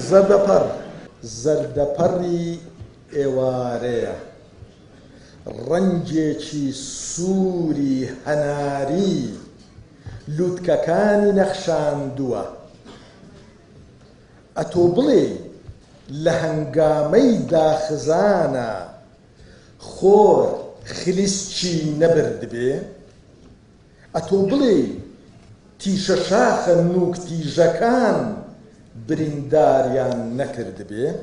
زەردەپەڕی ئێوارەیە ڕەنگێکی سووری هەناری لووتکەکانی نەخشاندووە. ئەتۆ بڵێ لە هەنگامەی داخزانە خۆر خلیسکی نەبردبێ؟ ئەتۆ بڵێ تیشە شاخە نووکتیژەکان برینداریان نەکردبێ؟